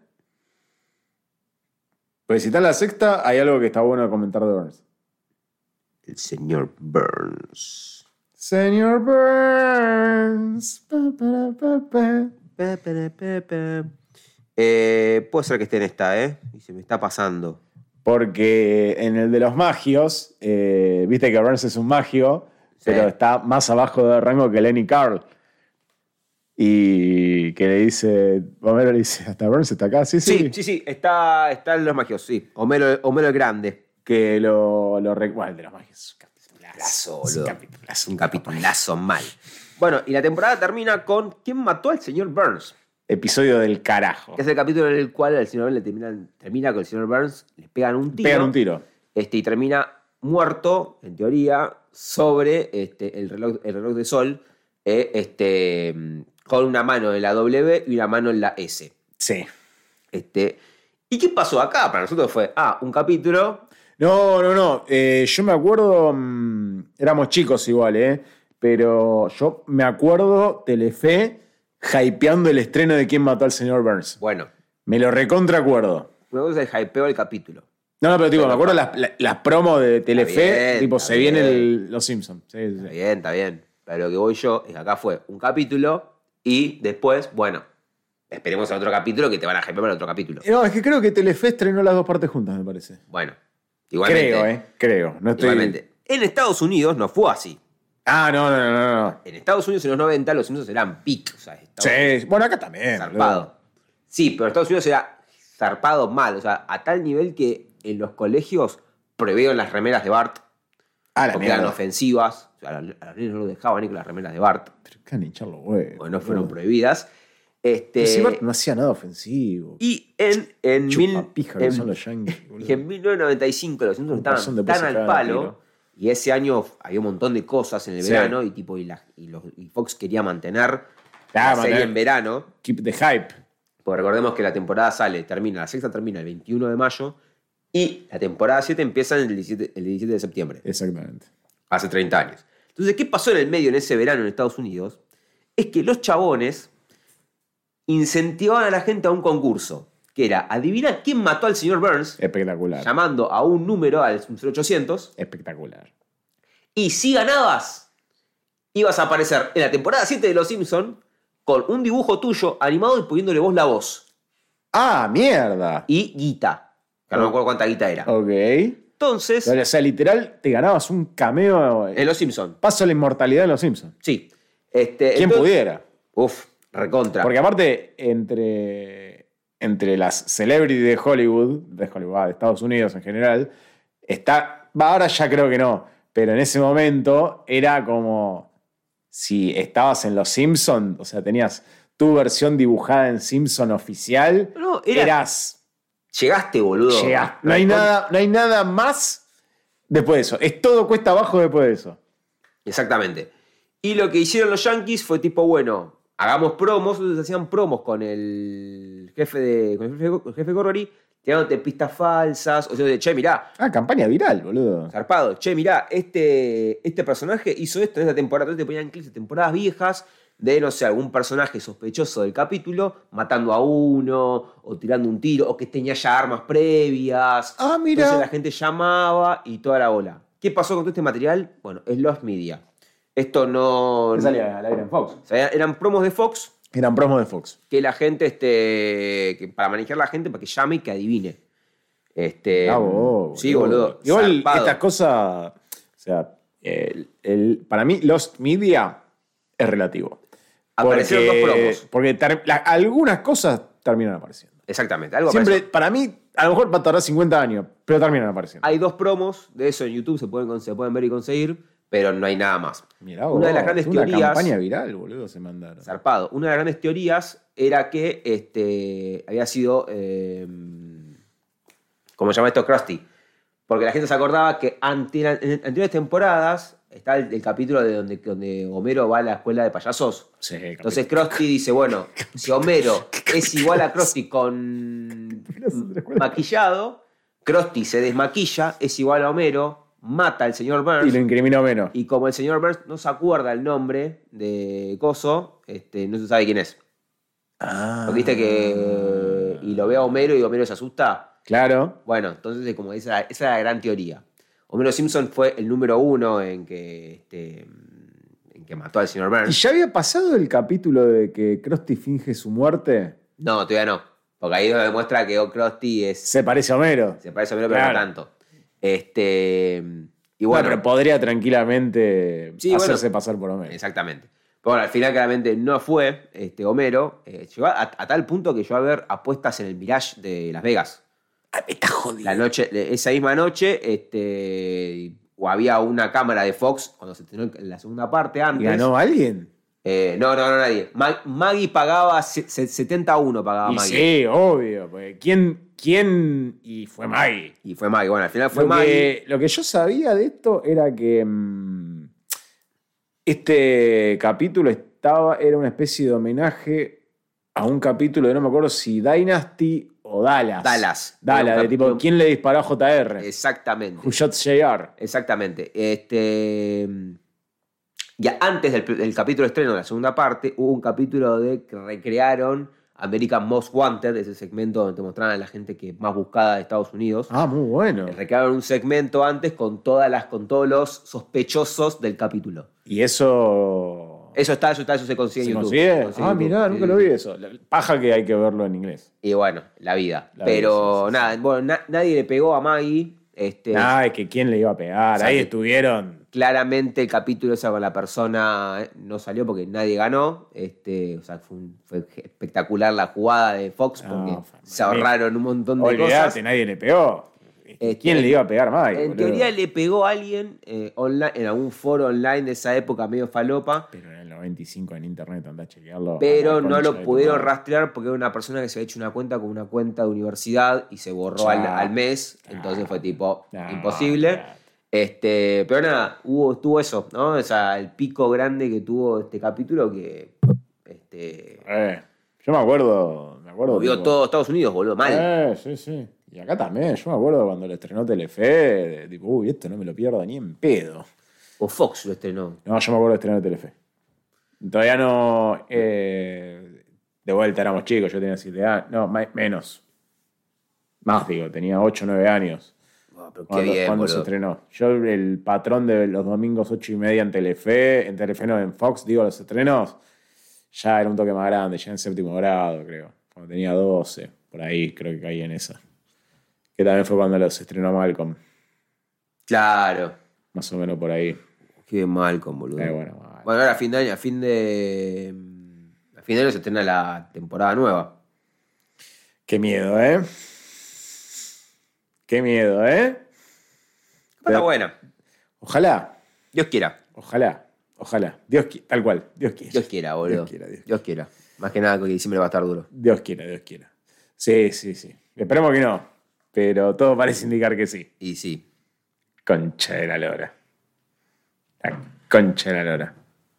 Pues si está en la sexta, hay algo que está bueno de comentar de Burns. El señor Burns. Señor Burns. Pa, para, pa, pa. Pe, pe, pe, pe. Eh, puede ser que esté en esta, ¿eh? Y se me está pasando. Porque en el de los magios, eh, viste que Burns es un magio, pero está más abajo de rango que Lenny Carl. Y que le dice, Homero le dice, hasta Burns está acá, sí, sí. Sí, sí, sí, está, está en Los Magios, sí. Homero, Homero el Grande. Que lo, lo recuerda, de los magios. Capitulazo, Es un boludo. capitulazo. Un capitulazo mal. Bueno, y la temporada termina con ¿quién mató al señor Burns? Episodio del carajo. Que es el capítulo en el cual al señor Burns le terminan, termina con el señor Burns, le pegan un tiro. Pegan un tiro. Este, y termina muerto, en teoría, sobre este, el, reloj, el reloj de sol, eh, este, con una mano en la W y una mano en la S. Sí. Este, ¿y qué pasó acá? Para nosotros fue, ah, un capítulo. No, no, no. Eh, yo me acuerdo, mmm, éramos chicos igual, ¿eh? Pero yo me acuerdo Telefe hypeando el estreno de ¿Quién mató al señor Burns? Bueno, Me lo recontra acuerdo. una cosa es el hypeo del capítulo. No, no, pero digo, Pero me acuerdo pa- las, las, las promos de Telefe, bien, tipo, está se viene bien. el- Los Simpsons. Sí, sí, Está sí. bien, está bien. Pero lo que voy yo es que acá fue un capítulo y después, bueno, esperemos al otro capítulo que te van a hypear para el otro capítulo. No, es que creo que Telefe estrenó las dos partes juntas, me parece. Bueno, igualmente. Creo, ¿eh? Creo. No estoy... Igualmente. En Estados Unidos no fue así. Ah, no, no, no, no, no. En Estados Unidos en los noventa los Simpsons eran peak. O sea, Estados Unidos Sí, bueno, acá también. zarpado. boludo. Sí, pero Estados Unidos era zarpado mal. O sea, a tal nivel que en los colegios prohibieron las remeras de Bart. Ah, la Porque eran mierda. ofensivas. O sea, a los a los niños no los dejaban ni con las remeras de Bart. Pero que han hinchado los huevos. Porque no fueron boludo. prohibidas. Este, Pero si Bart no hacía nada ofensivo. y en, en, mil, Chupapija que en- son los yankees, boludo. y en mil novecientos noventa y cinco los Simpsons Con razón estaban después tan se al cagan a palo. tiro. Y ese año había un montón de cosas en el Sí. verano. Y, tipo, y, la- y los, y Fox quería mantener Ah, la serie mantener- en verano. Keep the hype. Porque recordemos que la temporada sale, termina, la sexta termina el veintiuno de mayo. Y la temporada siete empieza en el diecisiete, el diecisiete de septiembre. Exactamente. Hace treinta años. Entonces, ¿qué pasó en el medio en ese verano en Estados Unidos? Es que los chabones incentivaban a la gente a un concurso, que era, adivina quién mató al señor Burns, Espectacular. llamando a un número, al cero ochocientos, Espectacular. y si ganabas, ibas a aparecer en la temporada siete de Los Simpsons con un dibujo tuyo animado y poniéndole vos la voz. Ah, mierda. Y guita. Que no me acuerdo cuánta guita era. Ok. Entonces, O sea, literal, te ganabas un cameo. en Los Simpsons. Paso a la inmortalidad en Los Simpsons. Sí. Este, ¿Quién entonces- pudiera? Uf, recontra. Porque aparte, entre, entre las celebrities de Hollywood, de Hollywood, ah, de Estados Unidos en general, está. Va, ahora ya creo que no. Pero en ese momento era como. Si estabas en Los Simpsons, o sea, tenías tu versión dibujada en Simpson oficial, No, era- eras. Llegaste, boludo. Llegaste. No hay, Recon- nada, no hay nada más después de eso. Es todo cuesta abajo después de eso. Exactamente. Y lo que hicieron los Yankees fue tipo, bueno, hagamos promos. Entonces hacían promos con el jefe de con el jefe, el jefe Gorgory, tirándote pistas falsas. O sea, de, che, mirá, Ah, campaña viral, boludo. zarpado, che, mirá, este, este personaje hizo esto en esta temporada. Entonces te ponían clips de temporadas viejas de, no sé, algún personaje sospechoso del capítulo matando a uno, o tirando un tiro, o que tenía ya armas previas. Ah, mira. Entonces la gente llamaba y toda la bola. ¿Qué pasó con todo este material? Bueno, es Lost Media. Esto no... Que salía al aire en Fox. O sea, eran promos de Fox Eran promos de Fox. que la gente, este, que para manejar a la gente, para que llame y que adivine. Este, Ah, vos, sí, boludo. Igual zarpado. estas cosas, o sea, el- el- para mí Lost Media es relativo. Aparecieron Porque- dos promos. Porque ter- la- algunas cosas terminan apareciendo. Exactamente. Algo Siempre, apareció. para mí, a lo mejor va a tardar cincuenta años, pero terminan apareciendo. Hay dos promos de eso en YouTube, se pueden, se pueden ver y conseguir, pero no hay nada más. Mirá Una de las vos, grandes una teorías- campaña viral, boludo, se mandaron. Zarpado. Una de las grandes teorías era que este, había sido. Eh, ¿Cómo se llama esto? Krusty. Porque la gente se acordaba que ante, en anteriores temporadas está el, el capítulo de donde, donde Homero va a la escuela de payasos. Sí, Entonces Krusty dice: bueno, si Homero es igual a Krusty con maquillado, Krusty se desmaquilla, es igual a Homero, mata al señor Burns. y lo incriminó menos. Y como el señor Burns no se acuerda el nombre de Coso, este, no se sabe quién es. Ah, Porque viste que. Y lo ve a Homero y Homero se asusta. Claro. Bueno, entonces, como esa, esa era la gran teoría. Homero Simpson fue el número uno en que, este, en que mató al señor ¿Y Burns. ya había pasado el capítulo de que Krusty finge su muerte? No, todavía no. Porque ahí nos demuestra que Krusty es. Se parece a Homero. Se parece a Homero, pero Claro. no tanto. Este. Y bueno, no, pero podría tranquilamente sí, hacerse bueno, pasar por Homero. exactamente. Pero bueno, al final claramente no fue este, Homero. Eh, llegó a, a tal punto que llegó a ver apuestas en el Mirage de Las Vegas. Ah, me está jodido. La noche, esa misma noche, este, o había una cámara de Fox cuando se estrenó en la segunda parte antes. ¿Y ganó alguien? Eh, no, no, no, nadie. Mag- Maggie pagaba se- se- setenta a uno pagaba Y Maggie. sí, obvio. Porque ¿quién, ¿Quién? Y fue Maggie. Y fue Maggie. Bueno, al final fue Lo Maggie. que, lo que yo sabía de esto era que mm, este capítulo estaba, era una especie de homenaje a un capítulo de no me acuerdo si Dynasty o Dallas. Dallas. Dallas, Era un de tipo, capítulo- ¿quién le disparó a J R? Exactamente. Who shot J R? Exactamente. Este, ya antes del, del capítulo de estreno de la segunda parte, hubo un capítulo de que recrearon American Most Wanted, ese segmento donde te mostraban a la gente que más buscada de Estados Unidos. Ah, muy bueno. Recrearon un segmento antes con todas las, con todos los sospechosos del capítulo. Y eso... Eso está, eso está, eso se consigue ¿Se en YouTube. consigue? Se consigue Ah, en YouTube. mirá, Sí, nunca sí, lo sí. vi eso. La- Paja que hay que verlo en inglés. Y bueno, la vida. La Pero vida, sí, sí, nada, bueno, na- nadie le pegó a Maggie. Este, Ah, es que quién le iba a pegar. O sea, Ahí que- estuvieron. Claramente el capítulo esa con la persona eh, no salió porque nadie ganó. Este, o sea, fue, un- fue espectacular la jugada de Fox porque No, fue- se ahorraron un montón de Olvídate, cosas. nadie le pegó. Este, ¿Quién le iba a pegar más? En teoría le pegó a alguien eh, online, en algún foro online de esa época medio falopa, Pero en el noventa y cinco en internet andá a chequearlo. pero a la no concha lo de tu pudieron madre. rastrear porque era una persona que se había hecho una cuenta con una cuenta de universidad y se borró al, Ya. al mes. Entonces fue tipo Ya, imposible. ya. Este, pero nada, hubo, tuvo eso, ¿no? O sea, el pico grande que tuvo este capítulo que este, Eh, yo me acuerdo. Me acuerdo movió tipo, todo Estados Unidos, boludo, mal. Eh, sí, sí. Y acá también. Yo me acuerdo cuando lo estrenó Telefe. de tipo, uy, esto no me lo pierdo ni en pedo. O Fox lo estrenó. No, yo me acuerdo de estrenar Telefe. Todavía no. eh, de vuelta éramos chicos, yo tenía siete años. No, ma- menos. Más digo, tenía ocho o nueve años. Oh, pero qué Cuando, bien, cuando se boludo. estrenó. Yo, el patrón de los domingos ocho y media en Telefe, en Telefe no, en Fox, digo, los estrenos, ya era un toque más grande, ya en séptimo grado, creo. Cuando tenía doce, por ahí creo que caí en esa. Que también fue cuando los estrenó Malcolm, Claro. más o menos por ahí. Qué mal con boludo. Eh, bueno, mal. Bueno, ahora a fin de año, a fin de. A fin de año se estrena la temporada nueva. Qué miedo, ¿eh? Qué miedo, ¿eh? Está buena. Ojalá, Dios quiera. ojalá, ojalá. Dios qui- tal cual, Dios quiera. Dios quiera, boludo. Dios quiera, Dios Dios quiera. Más que nada porque diciembre va a estar duro. Dios quiera, Dios quiera. Sí, sí, sí. Esperemos que no, pero todo parece indicar que sí. Y sí. Concha de la lora. La concha de la lora.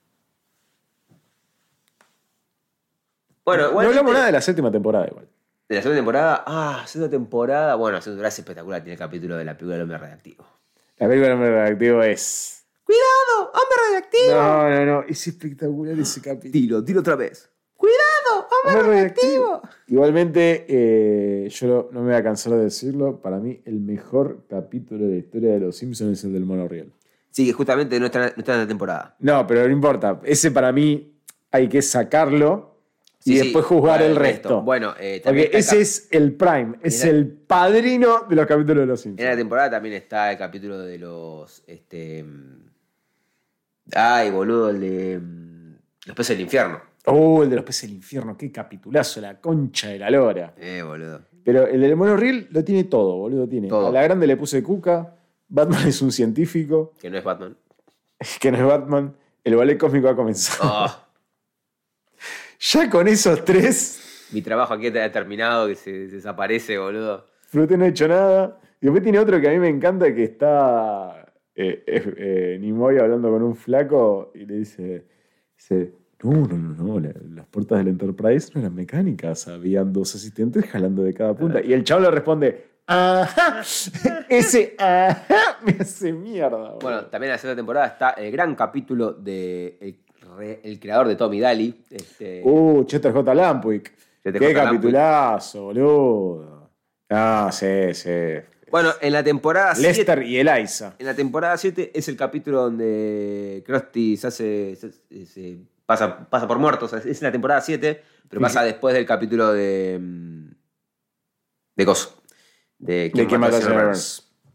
Bueno, No igualmente- hablamos nada de la séptima temporada igual. De la segunda temporada. Ah, segunda temporada. Bueno, la segunda temporada es espectacular. Tiene el capítulo de la película del hombre radioactivo. La película del hombre radioactivo es... ¡Cuidado! ¡Hombre radioactivo! No, no, no. Es espectacular ese capítulo. Dilo, dilo otra vez. ¡Cuidado! ¡Hombre Hombre radioactivo! Igualmente, eh, yo no, no me voy a cansar de decirlo. Para mí, el mejor capítulo de la historia de Los Simpsons es el del monorriel. Sí, que justamente no está, no está en la temporada. No, pero no importa. Ese para mí hay que sacarlo y Sí, sí, después juzgar para el resto. Bueno, eh, también Porque está ese acá. es el prime, es Mira. el padrino de los capítulos de Los En la Simpsons. temporada también está el capítulo de los. Este. mm, Ay, boludo, el de. mm, Los peces del infierno. Oh, el de los peces del infierno, qué capitulazo, la concha de la lora. Eh, boludo. Pero el del monorriel lo tiene todo, boludo. Tiene. Todo. A la grande le puse Cuca, Batman es un científico, Que no es Batman. que no es Batman, el ballet cósmico ha comenzado. Oh, Ya con esos tres, mi trabajo aquí está terminado, que se, se desaparece, boludo. Fruté no ha hecho nada. Y después tiene otro que a mí me encanta, que está eh, eh, eh, Nimoy hablando con un flaco y le dice, dice no, no, no, no, la- las puertas del Enterprise no eran mecánicas, habían dos asistentes jalando de cada punta. Y el chavo le responde, ajá, ese ajá me hace mierda. boludo. Bueno, también en la segunda temporada está el gran capítulo de el, re- el creador de Tommy Daly. Este, Uh, Chester J. Lampwick. Chester Qué J. Lampwick. capitulazo, boludo. Ah, sí, sí. Bueno, en la temporada siete, Lester y Eliza. en la temporada siete es el capítulo donde Krusty se hace. se- se- pasa, pasa por muerto. O sea, es en la temporada siete, pero Sí, pasa sí. después del capítulo de. mm, de Coso. De ¿De quién mató a Severance?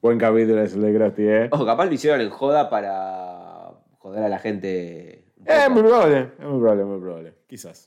Buen capítulo ese de Krusty, ¿eh? Ojo, capaz lo hicieron en joda para joder a la gente. un Es poco. muy probable, es muy probable, muy probable. Quizás.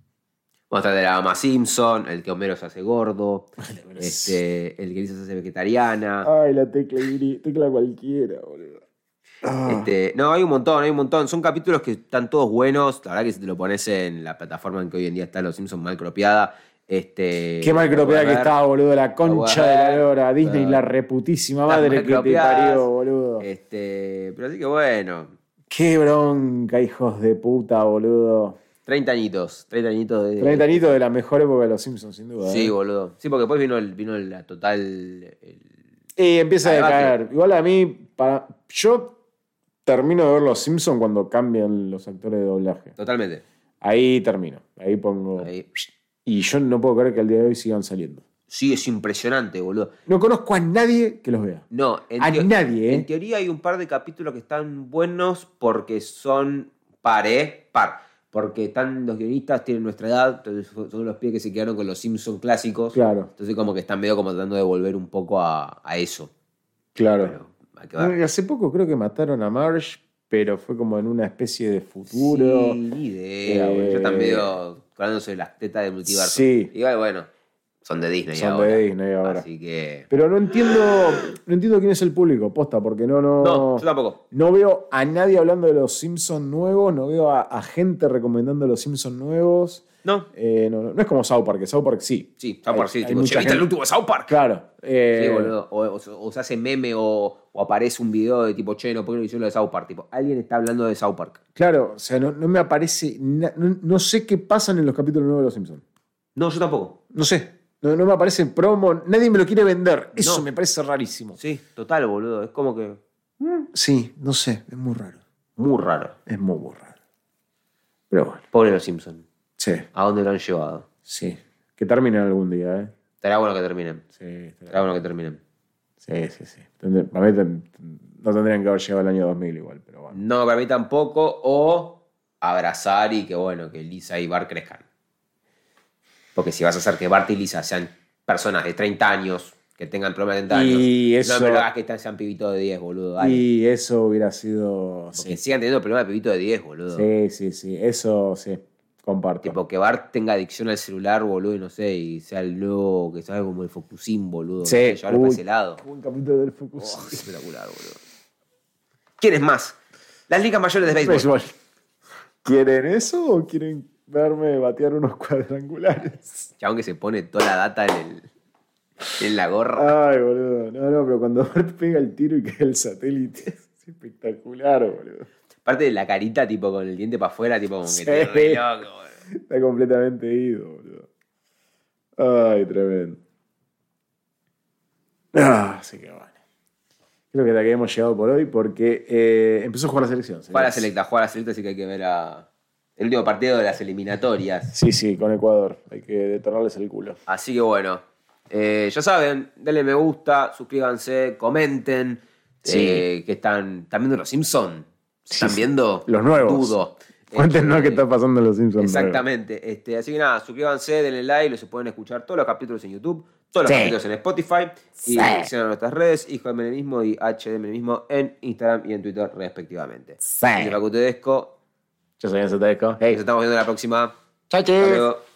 Vamos a traer a Mama Simpson, el que Homero se hace gordo, Homero este, el que Lisa se hace vegetariana. Ay, la tecla, gris, tecla cualquiera, boludo. Ah. Este, no, hay un montón, hay un montón. Son capítulos que están todos buenos. La verdad que si te lo pones en la plataforma en que hoy en día está Los Simpsons mal cropeada. Este, Qué mal cropeada que estaba, boludo. La concha de la lora. Disney, Claro. la reputísima Están madre mal que te cropeadas. parió, boludo. Este, pero así que bueno, Qué bronca, hijos de puta, boludo. treinta añitos, treinta añitos de... treinta añitos de la mejor época de los Simpsons, sin duda. Sí, ¿eh? boludo. Sí, porque después vino, el, vino la total... el- Y empieza a Además decaer. Igual a mí, para, yo termino de ver los Simpsons cuando cambian los actores de doblaje. totalmente. Ahí termino. Ahí pongo. Ahí. Y yo no puedo creer que al día de hoy sigan saliendo. Sí, es impresionante, boludo. No conozco a nadie que los vea. No, en A teo- nadie, ¿eh? En teoría hay un par de capítulos que están buenos porque son par, ¿eh? Par. Porque están los guionistas, tienen nuestra edad, entonces son los pibes que se quedaron con los Simpsons clásicos. Claro, Entonces como que están medio como tratando de volver un poco a, a eso. claro. Pero hay que ver. Hace poco creo que mataron a Marge, pero fue como en una especie de futuro. Sí, ni idea, Eh, güey. Yo están medio hablándose de las tetas del multiverso. Sí. Igual, bueno, son de Disney Son ahora. de Disney ahora. Así que... Pero no entiendo, no entiendo quién es el público, posta, porque no, no, No, yo tampoco. no veo a nadie hablando de los Simpsons nuevos, no veo a, a gente recomendando los Simpsons nuevos. No. Eh, no, no, no es como South Park, que South Park sí. Sí, South Park, Hay- sí. hay Tipo, mucha "Che, ¿viste gente- el último de South Park?" Claro. eh, Sí, boludo. O, o- o se hace meme o, o aparece un video de tipo, che, no, ¿por qué no hicieron lo de South Park? Tipo, alguien está hablando de South Park. Claro, o sea, no, no me aparece. na- no, no sé qué pasan en los capítulos nuevos de los Simpsons. No, yo tampoco. No sé. No, no me aparece promo, nadie me lo quiere vender. Eso No. me parece rarísimo. Sí, total, boludo. Es como que... Sí, no sé, es muy raro. Muy raro. Es muy, muy raro. Pero bueno, Pobre los Simpsons. sí, ¿A dónde lo han llevado? sí. Que terminen algún día, ¿eh? Estará bueno que terminen. Sí, estaría- Estará bueno que terminen. sí, sí. sí. Tendré- para mí ten- no tendrían que haber llegado al año dos mil igual, pero bueno. No, para mí tampoco. O abrazar y que, bueno, que Lisa y Bart crezcan. Porque si vas a hacer que Bart y Lisa sean personas de treinta años, que tengan problemas de treinta años, Y eso- no me lo hagas que sean pibitos de diez, boludo. Dale. Y eso hubiera sido. Porque Sí, sigan teniendo problemas de pibito de diez, boludo. sí, sí, sí. Eso sí, comparto. Tipo, que Bart tenga adicción al celular, boludo, y no sé, y sea el nuevo, que sabe como el Focusín, boludo. Sí. No sé, llevarlo Uy. para ese lado. Un capítulo del Oh, Focus. qué espectacular, boludo. ¿Quién es más? Las ligas mayores de béisbol. Béisbol. ¿Quieren eso o quieren verme batear unos cuadrangulares? Chabón que se pone toda la data en, el, en la gorra. Ay, boludo. No, no, pero cuando Bart pega el tiro y cae el satélite, es espectacular, boludo. Aparte de la carita, tipo, con el diente para afuera, tipo, como que Sí. te re loco, boludo. Está completamente ido, boludo. Ay, tremendo. Ah, así que bueno. Creo que hasta aquí hemos llegado por hoy porque eh, empezó a jugar la selección. Juega la señores. selecta, juega la selecta, así que hay que ver a... el último partido de las eliminatorias. Sí, sí, con Ecuador. Hay que detonarles el culo. Así que bueno, eh, ya saben, denle me gusta, suscríbanse, comenten, Sí. eh, que están, ¿están viendo los Simpsons? ¿Están Sí, sí. viendo? Los nuevos. Dudo. Cuéntenos Este, qué está pasando en los Simpsons. Exactamente. Este, así que nada, suscríbanse, denle like, los se pueden escuchar todos los capítulos en YouTube, todos los Sí. capítulos en Spotify. Y Sí. sigan nuestras redes, Hijo de Menemismo y H de Menemismo en Instagram y en Twitter respectivamente. Sí. Yo soy Facu Tedesco. Yo soy Enzo Teco. Nos estamos viendo la próxima. Chao, Hasta luego.